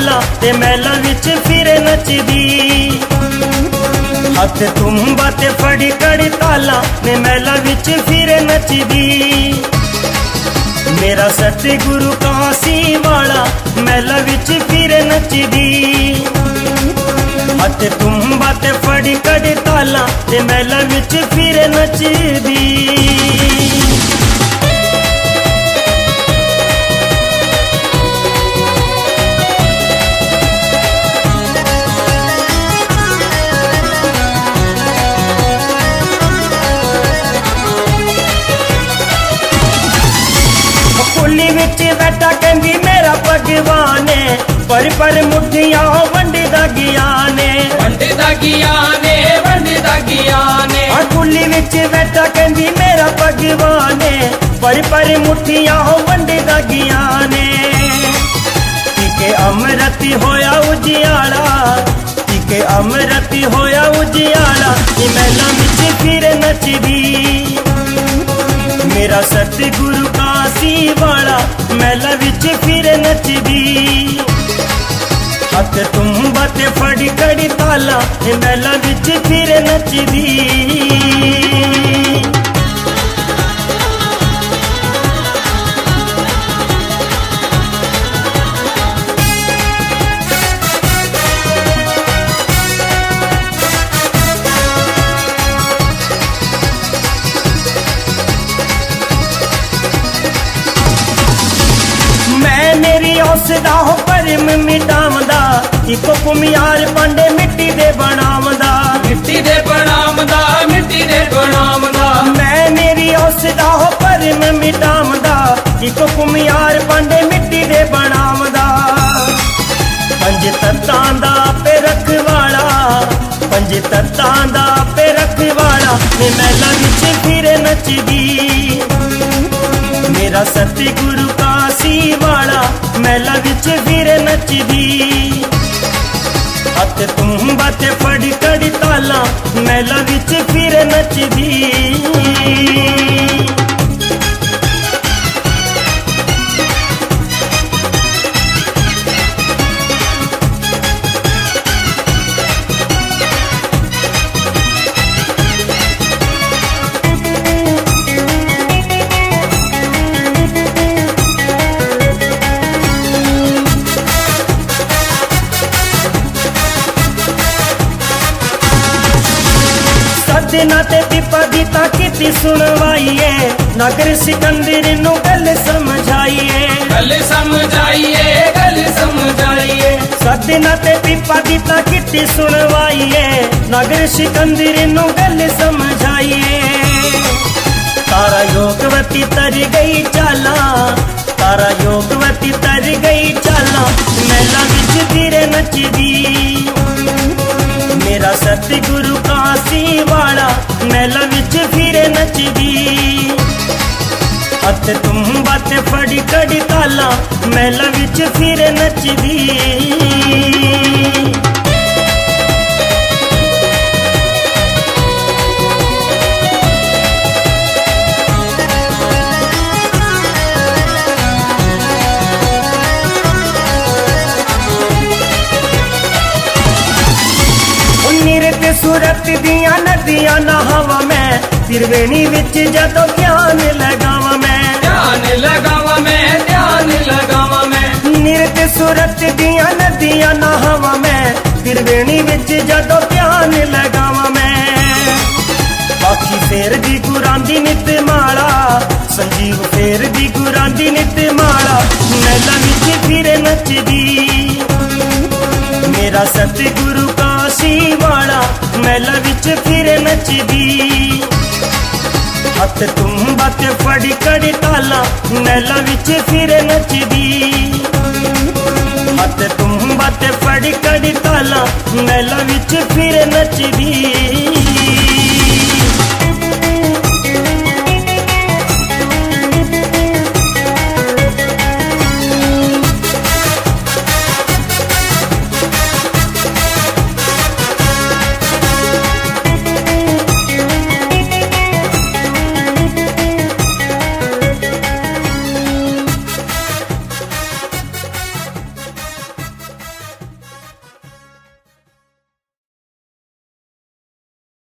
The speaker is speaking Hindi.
ताला ते महला विच फिर नचदी। हथ तुम्बा ते फड़ी कड़ी ताला ते महला विच फिर नचदी। मेरा सतगुरु कासी वाला महला विच फिर नचदी। हथ तुम्बा ते फड़ी कड़ी ताला ते महला विच फिर नचदी। कुली विच बैठा कहंदी मेरा भगवान पर मुठियां वंडदा ज्ञाने वंडदा ज्ञाने वंडदा ज्ञाने। कुली विच बैठा कहंदी मेरा भगवान पर मुठियां वंडदा ज्ञाने। के अमृत होया उजियाला के अमृत होया उजियाला महला विच फिर नचदी। मेरा सतगुरु कासी वाला महला विच फिर नचदी। हथ तुम्बा ते फड़ी कड़ी ताला महला विच फिर नचदी। उसदा हो परम मिटावदा इको कुमियार पांडे मिट्टी दे बनावदा मिट्टी दे बनावदा मिट्टी दे बनावदा। मैं मेरी उसदा हो परम मिटावदा इको कुमियार पांडे मिट्टी दे बनावदा। पंज तत्तां दा पे रखवाला पंज तत्तां दा पे रखवाला महला विच फिर नचदी। मेरा सतगुरु कासी वाला महला विच फिर नचदी। हथ तुम्बा ते फड़ी कड़ी ताला महला विच फिर नचदी। दिना ते पिपा दी ताकीती सुनवाइए नगर सिकंदर नू गल समझाइए गल समझाइए गल समझाइए। सदिना ते पिपा दी ताकीती सुनवाइए नगर सिकंदर नू गल समझाइए। तारा योगवती तर गई चाला तारा योगवती तर गई चाला महला विच फिर नचदी। मेरा सतगुरु कासी वाला महला विच फिर नचदी। हथ तुम्बा ते फड़ी कड़ी ताला महला विच फिर नचदी। सूरत दिया नदियां नहावा मैं त्रिवेणी विच जदों ध्यान लगावा मैं ध्यान लगावा मैं ध्यान लगावा मैं। निरत सूरत दिया नदियां नहावा मैं त्रिवेणी विच जदों ध्यान लगावा मैं। बाकी फेर दी गुरां दी नित माला संजीव फेर दी गुरां दी नित माला महला विच फिर नचदी। मेरा सतगुरु कासी वाला महला विच फिर नचदी। हथ तुम्बा ते फड़ी कड़ी ताला महला विच फिर नचदी। हथ तुम्बा ते फड़ी कड़ी ताला महला विच फिर नचदी।